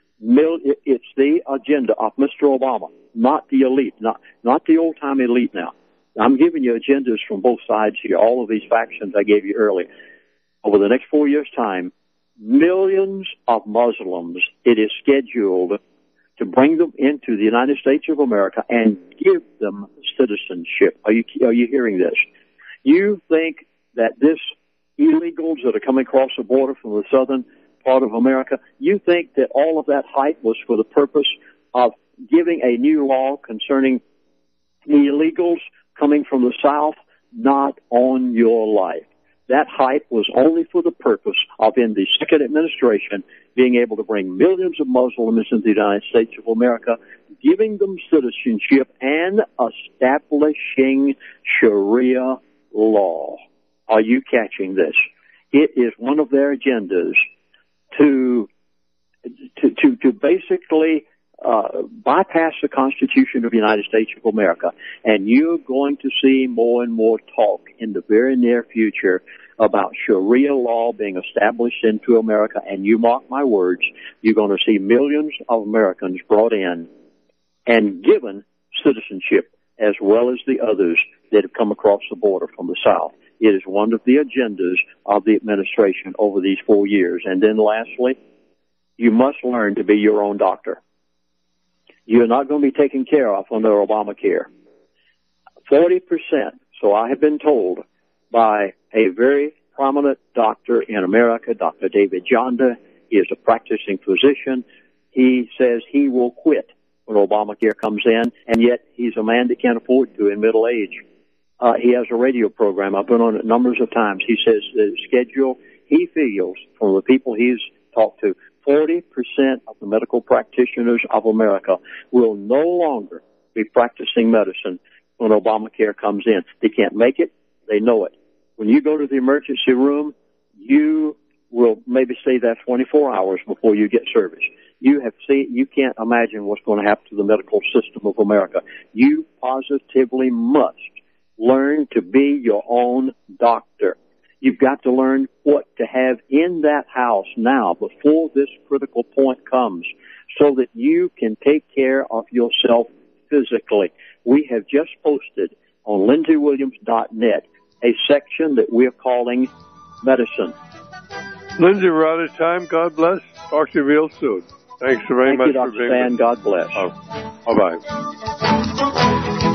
It's the agenda of Mister Obama, not the elite, not, not the old-time elite now. I'm giving you agendas from both sides here, all of these factions I gave you earlier. Over the next four years' time, millions of Muslims, it is scheduled to bring them into the United States of America and give them citizenship. Are you, are you hearing this? You think that this illegals that are coming across the border from the southern part of America, you think that all of that hype was for the purpose of giving a new law concerning the illegals coming from the south? Not on your life. That hype was only for the purpose of, in the second administration, being able to bring millions of Muslims into the United States of America, giving them citizenship, and establishing Sharia law. Are you catching this? It is one of their agendas to to to, to basically uh, bypass the Constitution of the United States of America. And you're going to see more and more talk in the very near future about Sharia law being established into America. And you mark my words, you're going to see millions of Americans brought in and given citizenship, as well as the others that have come across the border from the south. It is one of the agendas of the administration over these four years. And then lastly, you must learn to be your own doctor. You're not going to be taken care of under Obamacare. forty percent, so I have been told by a very prominent doctor in America, Doctor David Jonda. He is a practicing physician. He says he will quit when Obamacare comes in, and yet he's a man that can't afford to in middle age. Uh, he has a radio program. I've been on it numbers of times. He says the schedule, he feels, from the people he's talked to, forty percent of the medical practitioners of America will no longer be practicing medicine when Obamacare comes in. They can't make it. They know it. When you go to the emergency room, you will maybe stay there twenty-four hours before you get service. You have seen, you can't imagine what's going to happen to the medical system of America. You positively must learn to be your own doctor. You've got to learn what to have in that house now before this critical point comes, so that you can take care of yourself physically. We have just posted on lindsey williams dot net a section that we're calling Medicine. Lindsey, we're out of time. God bless. Talk to you real soon. Thanks very Thank much you, for Doctor being Stan. with God bless. Oh, bye-bye.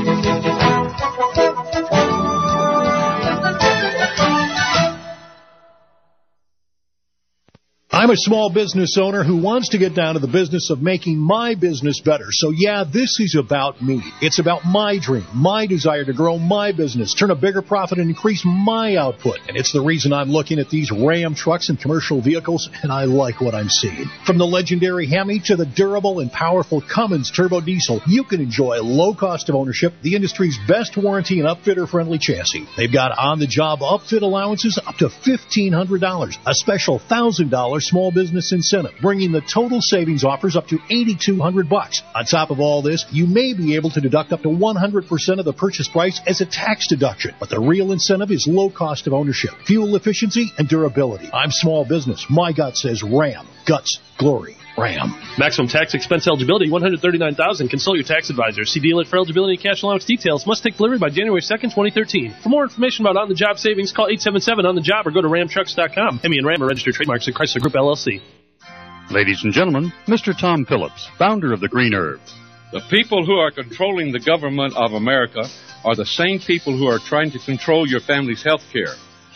I'm a small business owner who wants to get down to the business of making my business better. So yeah, this is about me. It's about my dream, my desire to grow my business, turn a bigger profit, and increase my output. And it's the reason I'm looking at these Ram trucks and commercial vehicles, and I like what I'm seeing. From the legendary Hemi to the durable and powerful Cummins turbo diesel, you can enjoy a low cost of ownership, the industry's best warranty, and upfitter-friendly chassis. They've got on-the-job upfit allowances up to fifteen hundred dollars, a special one thousand dollars small business incentive, bringing the total savings offers up to eighty-two hundred bucks. On top of all this, you may be able to deduct up to one hundred percent of the purchase price as a tax deduction. But the real incentive is low cost of ownership, fuel efficiency, and durability. I'm small business. My gut says Ram. Guts, glory, Ram. Maximum tax expense eligibility, one hundred thirty-nine thousand dollars. Consult your tax advisor. See dealer for eligibility and cash allowance details. Must take delivery by January second, twenty thirteen. For more information about on-the-job savings, call eight seven seven on the job or go to ram trucks dot com. Hemi and Ram are registered trademarks of Chrysler Group, L L C. Ladies and gentlemen, Mister Tom Phillips, founder of the Green Herb. The people who are controlling the government of America are the same people who are trying to control your family's health care.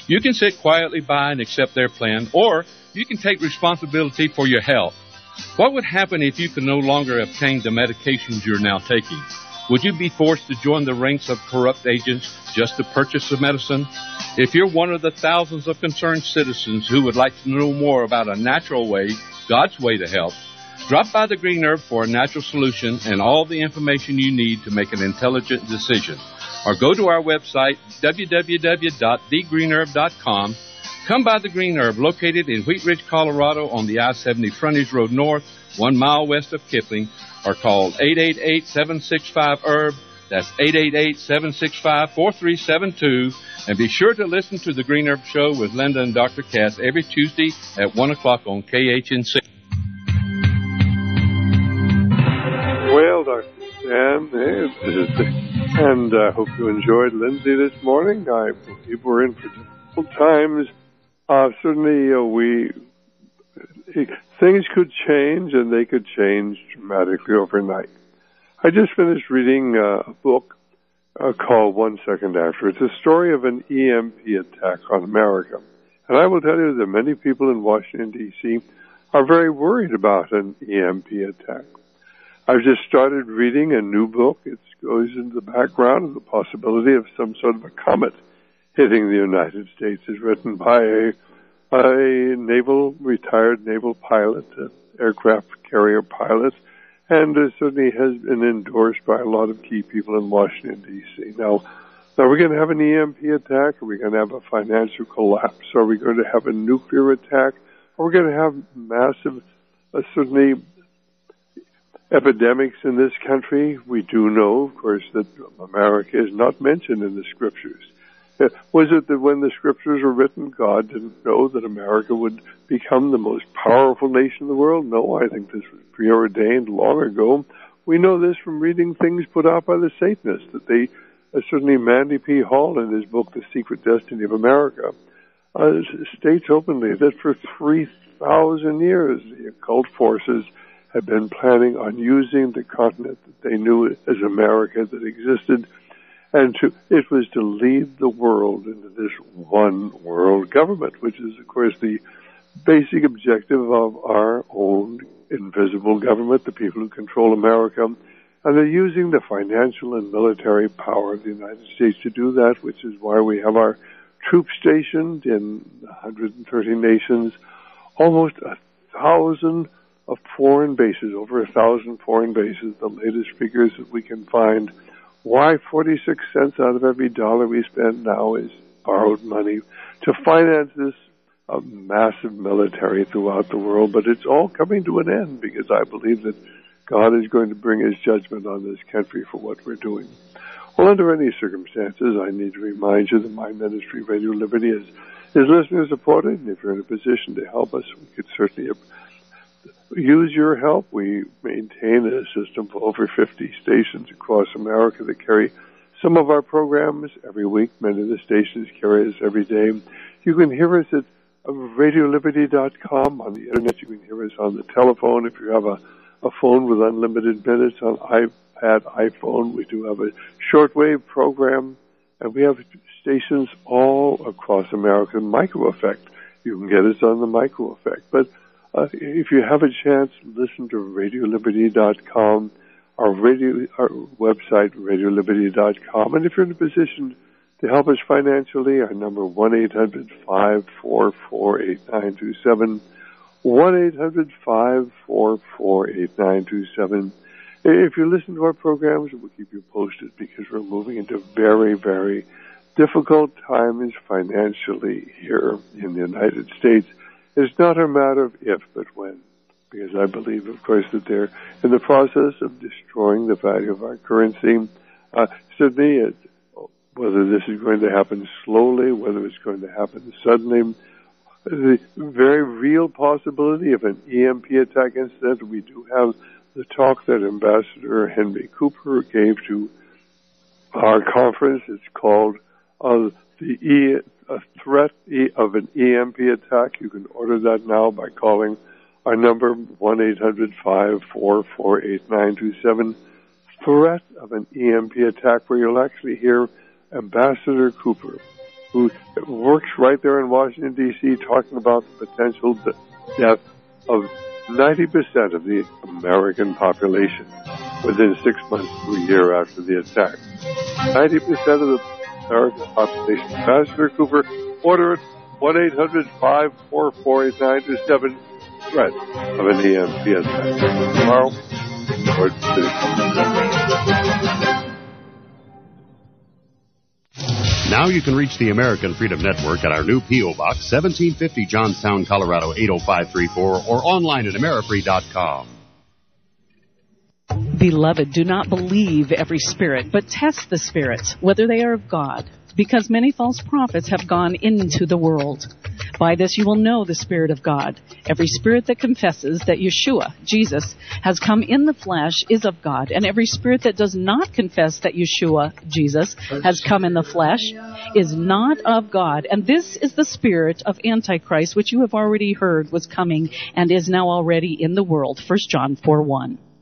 You can sit quietly by and accept their plan, or you can take responsibility for your health. What would happen if you could no longer obtain the medications you're now taking? Would you be forced to join the ranks of corrupt agents just to purchase the medicine? If you're one of the thousands of concerned citizens who would like to know more about a natural way, God's way to help, drop by the Green Herb for a natural solution and all the information you need to make an intelligent decision. Or go to our website, w w w dot the green herb dot com. Come by the Green Herb, located in Wheat Ridge, Colorado on the I seventy Frontage Road North, one mile west of Kipling, or call eight eight eight, seven six five, herb. That's eight eight eight, seven six five, four three seven two. And be sure to listen to the Green Herb Show with Linda and Doctor Cass every Tuesday at one o'clock on K H N C. Well, Doctor Stan, and I uh, hope you enjoyed Lindsay this morning. I believe we're in for difficult times. Uh, certainly, uh, we things could change, and they could change dramatically overnight. I just finished reading uh, a book uh, called One Second After. It's a story of an E M P attack on America. And I will tell you that many people in Washington, D C are very worried about an E M P attack. I've just started reading a new book. It goes into the background of the possibility of some sort of a comet hitting the United States. It's written by a, a naval, retired naval pilot, an aircraft carrier pilot, and uh, certainly has been endorsed by a lot of key people in Washington, D C. Now, are we going to have an E M P attack? Are we going to have a financial collapse? Are we going to have a nuclear attack? Are we going to have massive, uh, certainly, epidemics in this country? We do know, of course, that America is not mentioned in the Scriptures. Uh, was it that when the Scriptures were written, God didn't know that America would become the most powerful nation in the world? No, I think this was preordained long ago. We know this from reading things put out by the Satanists, that they, uh, certainly Mandy P. Hall in his book, The Secret Destiny of America, uh, states openly that for three thousand years the occult forces had been planning on using the continent that they knew as America that existed, and to, it was to lead the world into this one world government, which is, of course, the basic objective of our own invisible government, the people who control America. And they're using the financial and military power of the United States to do that, which is why we have our troops stationed in one hundred thirty nations, almost a thousand of foreign bases, over a thousand foreign bases, the latest figures that we can find. Why forty-six cents out of every dollar we spend now is borrowed money to finance this uh, massive military throughout the world. But it's all coming to an end, because I believe that God is going to bring his judgment on this country for what we're doing. Well, under any circumstances, I need to remind you that my ministry, Radio Liberty, is, is listener supported, and if you're in a position to help us, we could certainly use your help. We maintain a system for over fifty stations across America that carry some of our programs every week. Many of the stations carry us every day. You can hear us at radio liberty dot com on the internet. You can hear us on the telephone. If you have a, a phone with unlimited minutes on iPad, iPhone, we do have a shortwave program, and we have stations all across America. Micro Effect, you can get us on the Micro Effect. But Uh, if you have a chance, listen to radio liberty dot com, our radio, our website, radio liberty dot com. And if you're in a position to help us financially, our number one eight hundred, five four four, eight nine two seven, one eight hundred, five four four, eight nine two seven. If you listen to our programs, we'll keep you posted, because we're moving into very, very difficult times financially here in the United States. It's not a matter of if, but when, because I believe, of course, that they're in the process of destroying the value of our currency. Uh, certainly, it, whether this is going to happen slowly, whether it's going to happen suddenly, the very real possibility of an E M P attack. Instead, we do have the talk that Ambassador Henry Cooper gave to our conference. It's called uh, the E. A threat of an E M P attack. You can order that now by calling our number, one eight hundred, five four four, eight nine two seven. Threat of an E M P attack, where you'll actually hear Ambassador Cooper who works right there in Washington, D C, talking about the potential de- death of ninety percent of the American population within six months to a year after the attack. ninety percent of the American population. Ambassador Cooper, order it, one eight hundred five four four eight nine two seven, threat of an E M P attack. Tomorrow, Lord City. Now you can reach the American Freedom Network at our new P O. Box, seventeen fifty Johnstown, Colorado, eight oh five three four, or online at amerifree dot com. Beloved, do not believe every spirit, but test the spirits, whether they are of God, because many false prophets have gone into the world. By this you will know the Spirit of God. Every spirit that confesses that Yeshua, Jesus, has come in the flesh is of God, and every spirit that does not confess that Yeshua, Jesus, has come in the flesh is not of God. And this is the spirit of Antichrist, which you have already heard was coming and is now already in the world. First John four one.